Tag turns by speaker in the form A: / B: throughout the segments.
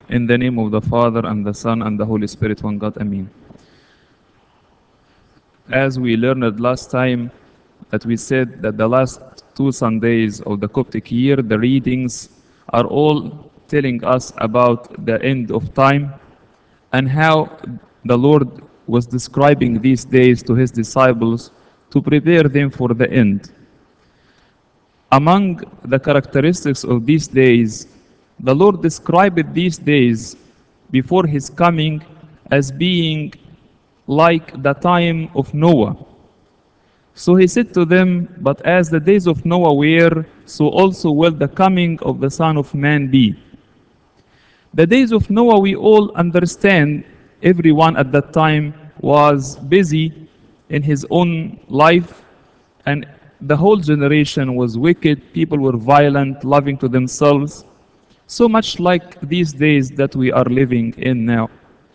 A: In the name of the Father, and the Son, and the Holy Spirit, one God. Amen. As we learned last time, that we said that the last 2 Sundays of the Coptic year, the readings are all telling us about the end of time and how the Lord was describing these days to his disciples to prepare them for the end. Among the characteristics of these days, the Lord described these days before his coming as being like the time of Noah. So he said to them, "But as the days of Noah were, so also will the coming of the Son of Man be." The days of Noah, we all understand, everyone at that time was busy in his own life, and the whole generation was wicked. People were violent, loving to themselves, so much like these days that we are living in now.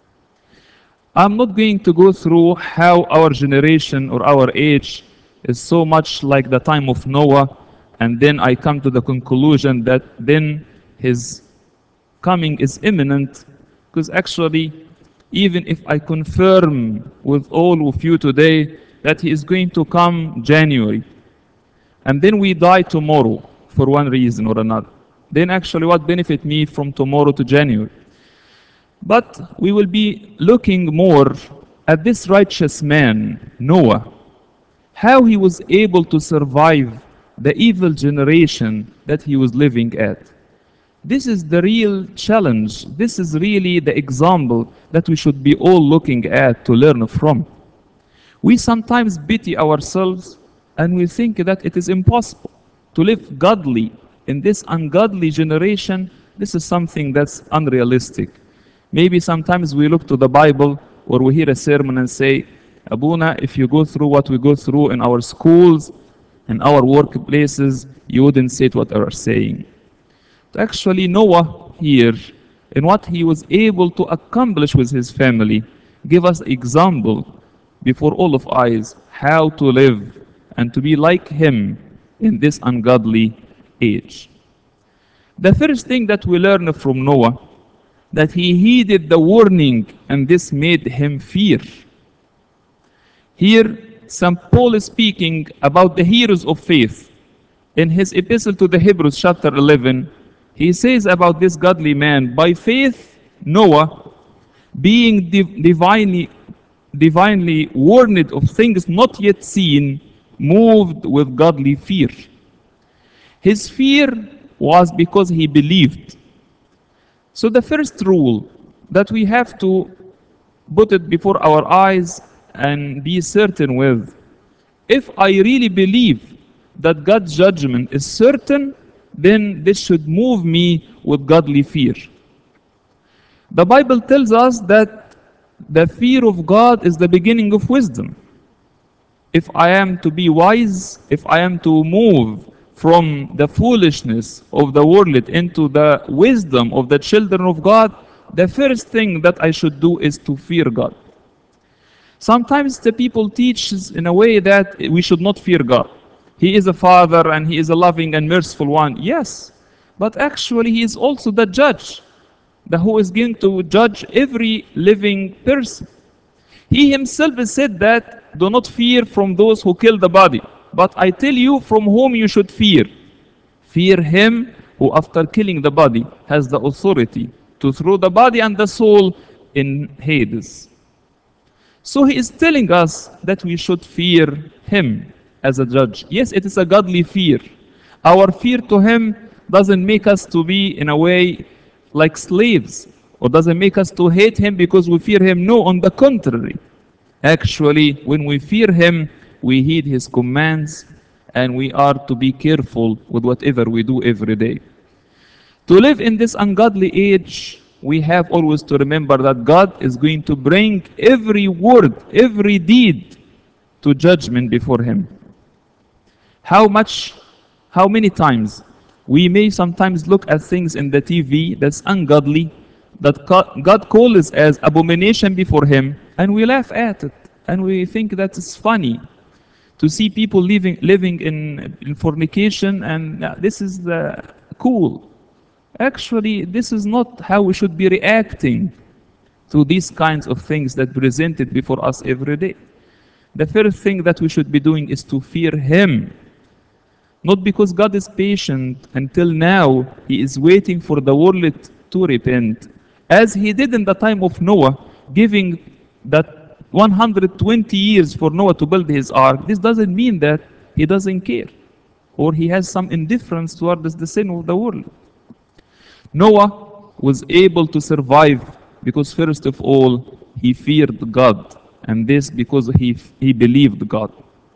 A: I'm not going to go through how our generation or our age is so much like the time of Noah, and then I come to the conclusion that then his coming is imminent, because actually, even if I confirm with all of you today that he is going to come January, and then we die tomorrow for one reason or another, then actually what benefit me from tomorrow to January? But we will be looking more at this righteous man, Noah, how he was able to survive the evil generation that he was living at. This is the real challenge. This is really the example that we should be all looking at to learn from. We sometimes pity ourselves and we think that it is impossible to live godly in this ungodly generation. This is something that's unrealistic. Maybe sometimes we look to the Bible or we hear a sermon and say, "Abuna, if you go through what we go through in our schools, in our workplaces, you wouldn't say what we are saying." Actually, Noah here, in what he was able to accomplish with his family, give us example before all of eyes how to live and to be like him in this ungodly age. The first thing that we learn from Noah, that he heeded the warning, and this made him fear. Here, St. Paul is speaking about the heroes of faith. In his epistle to the Hebrews, chapter 11, he says about this godly man, "By faith, Noah, being divinely warned of things not yet seen, moved with godly fear." His fear was because he believed. So the first rule that we have to put it before our eyes and be certain with, if I really believe that God's judgment is certain, then this should move me with godly fear. The Bible tells us that the fear of God is the beginning of wisdom. If I am to be wise, if I am to move from the foolishness of the world into the wisdom of the children of God, the first thing that I should do is to fear God. Sometimes the people teach in a way that we should not fear God. He is a father and he is a loving and merciful one. Yes, but actually he is also the judge, the who is going to judge every living person. He himself said that, "Do not fear from those who kill the body, but I tell you from whom you should fear. Fear him who after killing the body has the authority to throw the body and the soul in Hades." So he is telling us that we should fear him as a judge. Yes, it is a godly fear. Our fear to him doesn't make us to be in a way like slaves, or doesn't make us to hate him because we fear him. No, on the contrary. Actually, when we fear him, we heed his commands and we are to be careful with whatever we do every day. To live in this ungodly age, we have always to remember that God is going to bring every word, every deed to judgment before him. How many times we may sometimes look at things in the TV that's ungodly, that God calls as abomination before him, and we laugh at it, and we think that it's funny to see people living in fornication, and this is cool. Actually, this is not how we should be reacting to these kinds of things that presented before us every day. The first thing that we should be doing is to fear Him. Not because God is patient until now, He is waiting for the world to repent, as He did in the time of Noah, giving that 120 years for Noah to build his ark. This doesn't mean that He doesn't care or He has some indifference towards the sin of the world. Noah was able to survive because, first of all, he feared God, and this because he believed God.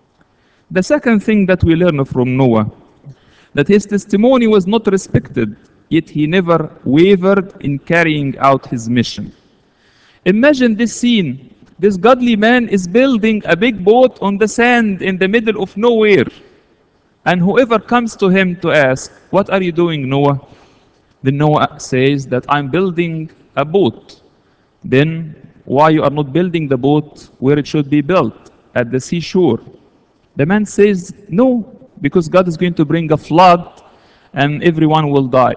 A: The second thing that we learn from Noah, that his testimony was not respected, yet he never wavered in carrying out his mission. Imagine this scene. This godly man is building a big boat on the sand in the middle of nowhere. And whoever comes to him to ask, "What are you doing, Noah?" Then Noah says that I'm building a boat. Then why you are not building the boat where it should be built, at the seashore? The man says, no, because God is going to bring a flood and everyone will die.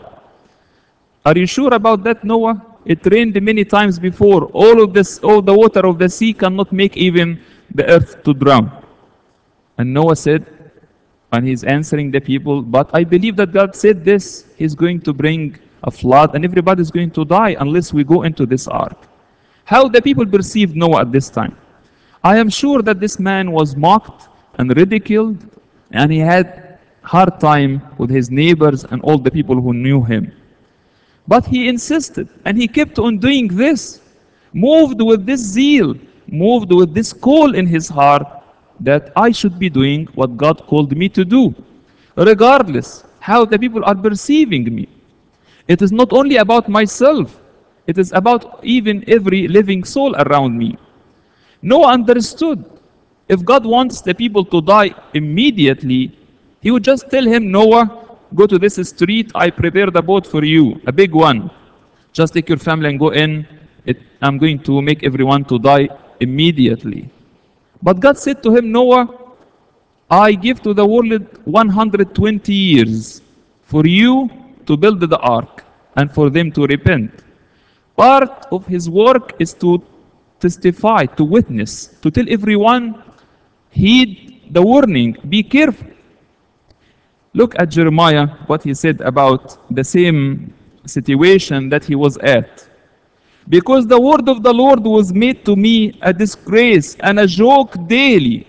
A: Are you sure about that, Noah? It rained many times before. All the water of the sea cannot make even the earth to drown. And Noah said, and he's answering the people, but I believe that God said this. He's going to bring a flood and everybody is going to die unless we go into this ark. How the people perceived Noah at this time? I am sure that this man was mocked and ridiculed, and he had hard time with his neighbors and all the people who knew him. But he insisted and he kept on doing this, moved with this zeal, moved with this call in his heart that I should be doing what God called me to do, regardless how the people are perceiving me. It is not only about myself, it is about even every living soul around me. Noah understood if God wants the people to die immediately, He would just tell him, Noah, go to this street, I prepared a boat for you, a big one. Just take your family and go in. I'm going to make everyone to die immediately. But God said to him, Noah, I give to the world 120 years for you to build the ark and for them to repent. Part of his work is to testify, to witness, to tell everyone, heed the warning, be careful. Look at Jeremiah, what he said about the same situation that he was at. Because the word of the Lord was made to me a disgrace and a joke daily.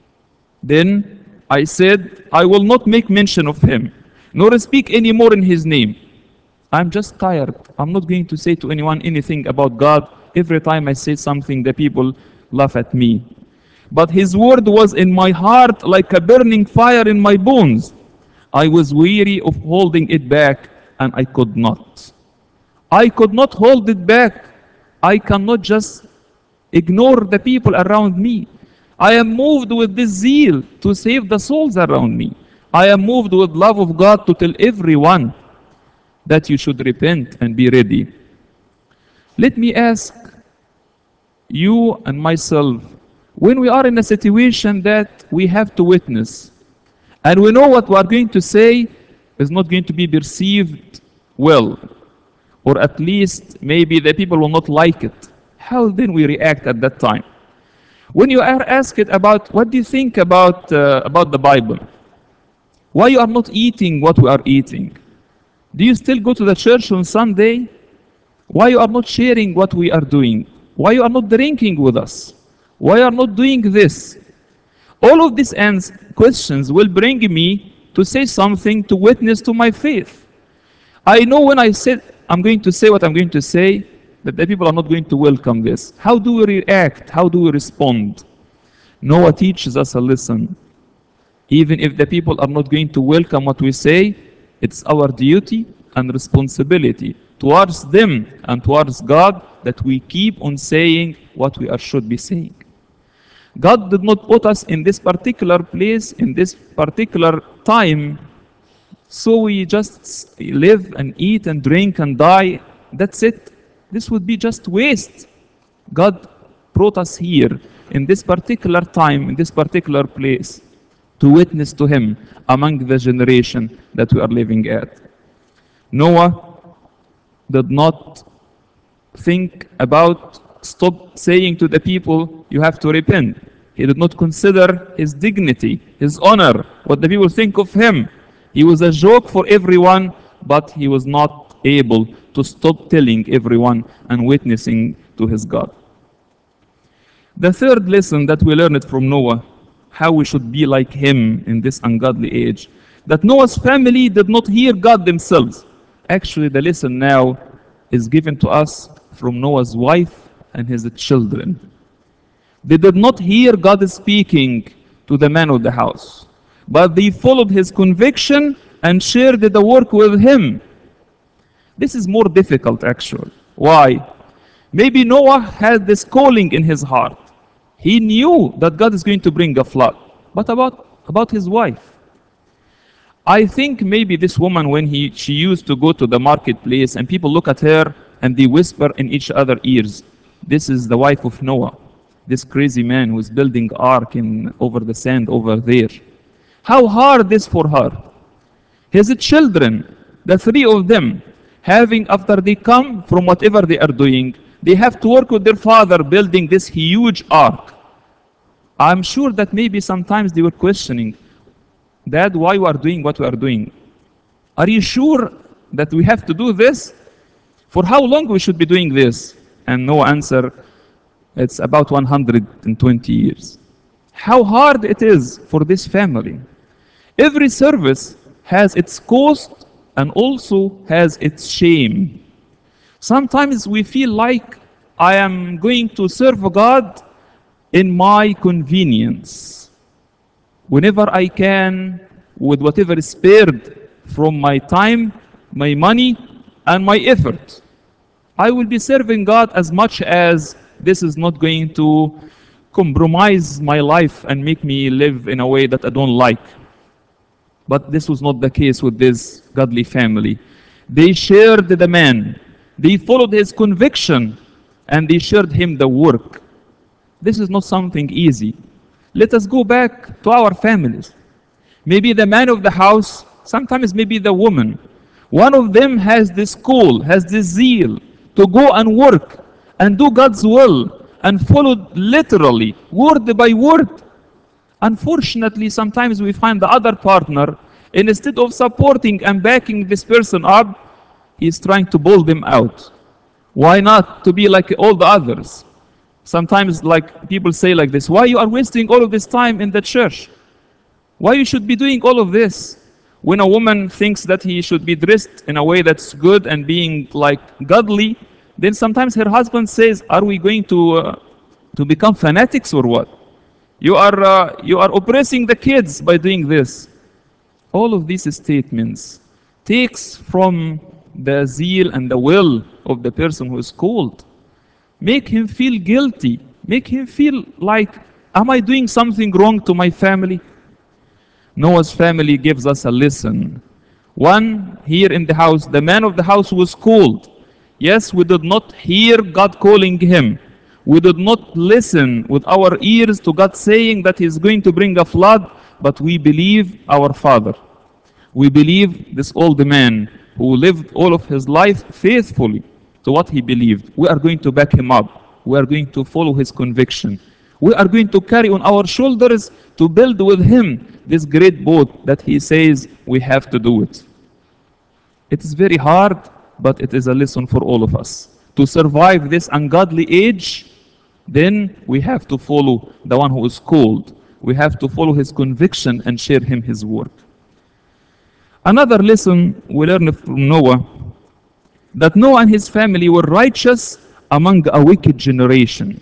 A: Then I said, I will not make mention of him, nor speak any more in his name. I'm just tired. I'm not going to say to anyone anything about God. Every time I say something, the people laugh at me. But his word was in my heart like a burning fire in my bones. I was weary of holding it back, and I could not. I could not hold it back. I cannot just ignore the people around me. I am moved with this zeal to save the souls around me. I am moved with love of God to tell everyone that you should repent and be ready. Let me ask you and myself, when we are in a situation that we have to witness, and we know what we are going to say is not going to be perceived well, or at least maybe the people will not like it, how then we react at that time? When you are asked about what do you think about the Bible, why you are not eating what we are eating? Do you still go to the church on Sunday? Why you are not sharing what we are doing? Why you are not drinking with us? Why you are not doing this? All of these questions will bring me to say something to witness to my faith. I know when I said I'm going to say what I'm going to say, that the people are not going to welcome this. How do we react? How do we respond? Noah teaches us a lesson. Even if the people are not going to welcome what we say, it's our duty and responsibility towards them and towards God that we keep on saying what we should be saying. God did not put us in this particular place, in this particular time, so we just live and eat and drink and die. That's it. This would be just waste. God brought us here in this particular time, in this particular place, to witness to Him among the generation that we are living at. Noah did not think about stop saying to the people, you have to repent. He did not consider his dignity, his honor, what the people think of him. He was a joke for everyone, but he was not able to stop telling everyone and witnessing to his God. The third lesson that we learned from Noah, how we should be like him in this ungodly age, that Noah's family did not hear God themselves. Actually, the lesson now is given to us from Noah's wife and his children. They did not hear God speaking to the man of the house, but they followed his conviction and shared the work with him. This is more difficult, actually. Why? Maybe Noah had this calling in his heart. He knew that God is going to bring a flood. But about his wife, I think maybe this woman, when she used to go to the marketplace and people look at her and they whisper in each other's ears, this is the wife of Noah, this crazy man who is building ark over the sand over there. How hard this for her. His children, the three of them, having after they come from whatever they are doing, they have to work with their father building this huge ark. I'm sure that maybe sometimes they were questioning, Dad, why we are doing what we are doing? Are you sure that we have to do this? For how long we should be doing this? And no answer. It's about 120 years. How hard it is for this family. Every service has its cost and also has its shame. Sometimes we feel like I am going to serve God in my convenience. Whenever I can, with whatever is spared from my time, my money, and my effort. I will be serving God as much as this is not going to compromise my life and make me live in a way that I don't like. But this was not the case with this godly family. They shared the man, they followed his conviction, and they shared him the work. This is not something easy. Let us go back to our families. Maybe the man of the house, sometimes maybe the woman. One of them has this call, has this zeal to go and work and do God's will and follow literally, word by word. Unfortunately, sometimes we find the other partner, instead of supporting and backing this person up, he's trying to pull them out. Why not to be like all the others? Sometimes like people say like this, why you are wasting all of this time in the church? Why you should be doing all of this? When a woman thinks that he should be dressed in a way that's good and being like godly, then sometimes her husband says, are we going to become fanatics or what? You are oppressing the kids by doing this. All of these statements takes from the zeal and the will of the person who is called. Make him feel guilty. Make him feel like, am I doing something wrong to my family? Noah's family gives us a lesson. One, here in the house, the man of the house was called. Yes, we did not hear God calling him. We did not listen with our ears to God saying that He's going to bring a flood, but we believe our Father. We believe this old man who lived all of his life faithfully to what he believed. We are going to back him up. We are going to follow his conviction. We are going to carry on our shoulders to build with him this great boat that he says we have to do it. It is very hard, but it is a lesson for all of us. To survive this ungodly age, then we have to follow the one who is called. We have to follow his conviction and share him his work. Another lesson we learn from Noah, that Noah and his family were righteous among a wicked generation.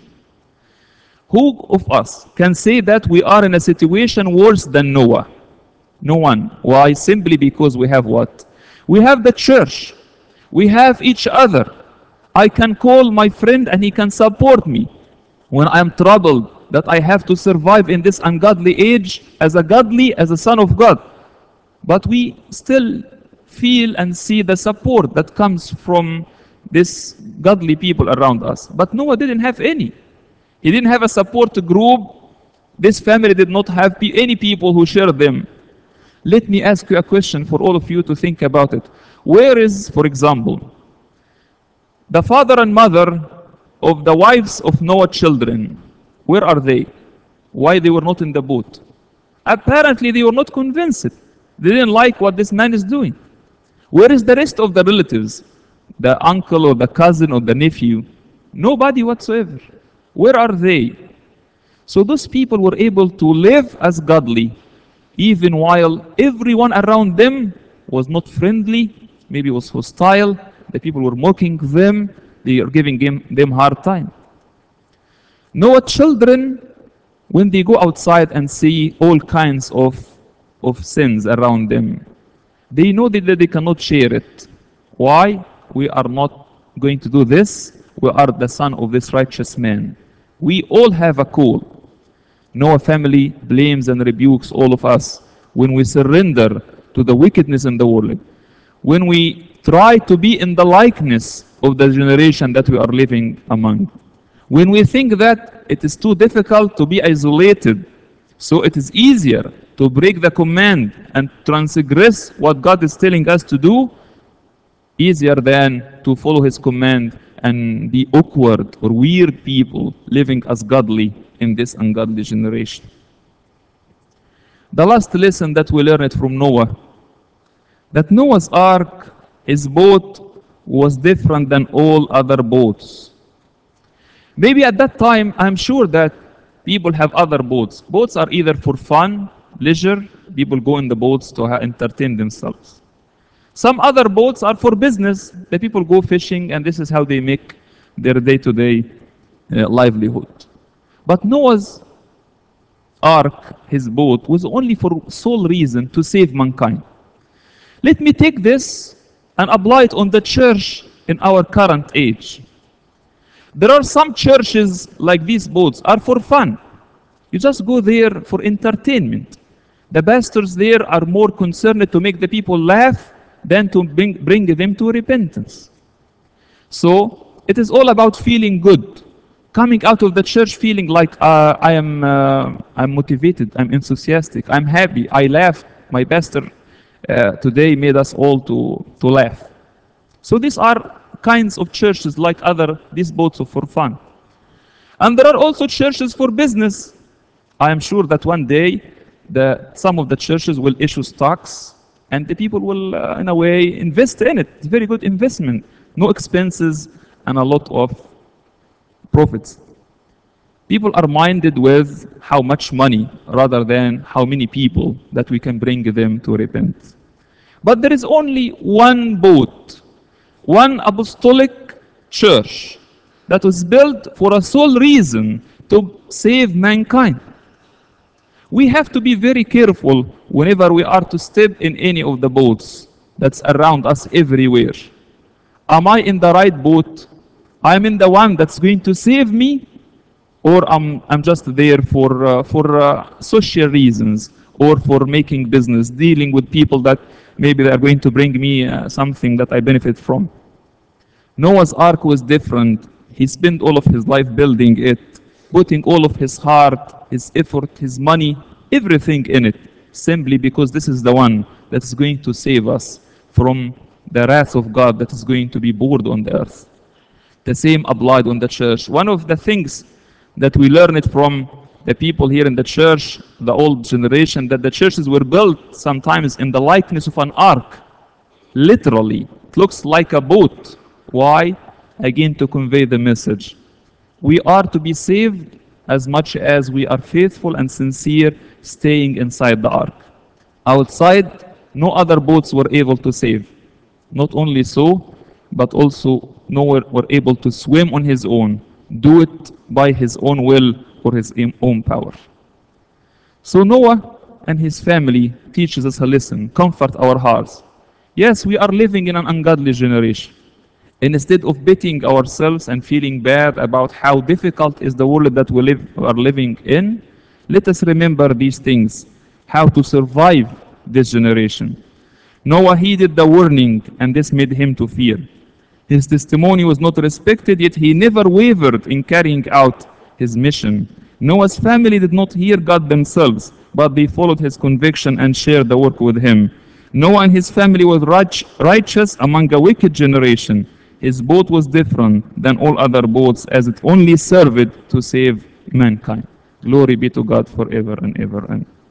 A: Who of us can say that we are in a situation worse than Noah? No one. Why? Simply because we have what? We have the church. We have each other. I can call my friend and he can support me when I am troubled, that I have to survive in this ungodly age as a son of God. But we still feel and see the support that comes from these godly people around us. But Noah didn't have any. He didn't have a support group. This family did not have any people who shared them. Let me ask you a question for all of you to think about it. Where is, for example, The father and mother of the wives of Noah's children, where are they? Why they were not in the boat? Apparently they were not convinced. They didn't like what this man is doing. Where is the rest of the relatives? The uncle or the cousin or the nephew? Nobody whatsoever. Where are they? So those people were able to live as godly, even while everyone around them was not friendly, maybe was hostile, the people were mocking them, they are giving them hard time. Noah's children, when they go outside and see all kinds of sins around them, they know that they cannot share it. Why? We are not going to do this. We are the son of this righteous man. We all have a call. Noah family blames and rebukes all of us when we surrender to the wickedness in the world. When we try to be in the likeness of the generation that we are living among. When we think that it is too difficult to be isolated, so it is easier to break the command and transgress what God is telling us to do, easier than to follow his command and be awkward or weird people living as godly in this ungodly generation. The last lesson that we learned from Noah, that Noah's ark, his boat, was different than all other boats. Maybe at that time, I'm sure that people have other boats. Boats are either for fun, leisure, people go in the boats to entertain themselves. Some other boats are for business. The people go fishing, and this is how they make their day-to-day livelihood. But Noah's ark, his boat, was only for sole reason to save mankind. Let me take this and apply it on the church in our current age. There are some churches like these boats are for fun. You just go there for entertainment. The pastors there are more concerned to make the people laugh than to bring them to repentance. So it is all about feeling good. Coming out of the church feeling like I'm motivated, I'm enthusiastic, I'm happy, I laugh. My pastor today made us all to laugh. So these are kinds of churches like these boats are for fun. And there are also churches for business. I am sure that one day some of the churches will issue stocks and the people will, in a way, invest in it. It's a very good investment. No expenses and a lot of profits. People are minded with how much money rather than how many people that we can bring them to repent. But there is only one boat, one apostolic church that was built for a sole reason to save mankind. We have to be very careful whenever we are to step in any of the boats that's around us everywhere. Am I in the right boat? I'm in the one that's going to save me, or I'm just there for social reasons or for making business, dealing with people that maybe they are going to bring me something that I benefit from. Noah's ark was different. He spent all of his life building it, putting all of his heart, his effort, his money, everything in it, simply because this is the one that is going to save us from the wrath of God that is going to be poured on the earth. The same applied on the church. One of the things that we learned from the people here in the church, the old generation, that the churches were built sometimes in the likeness of an ark. Literally, it looks like a boat. Why? Again, to convey the message. We are to be saved as much as we are faithful and sincere staying inside the ark. Outside, no other boats were able to save. Not only so, but also Noah were able to swim on his own, do it by his own will or his own power. So Noah and his family teaches us a lesson, comfort our hearts. Yes, we are living in an ungodly generation. Instead of beating ourselves and feeling bad about how difficult is the world that we are living in, let us remember these things, how to survive this generation. Noah heeded the warning, and this made him to fear. His testimony was not respected, yet he never wavered in carrying out his mission. Noah's family did not hear God themselves, but they followed his conviction and shared the work with him. Noah and his family were righteous among a wicked generation. His boat was different than all other boats as it only served to save mankind. Glory be to God forever and ever. And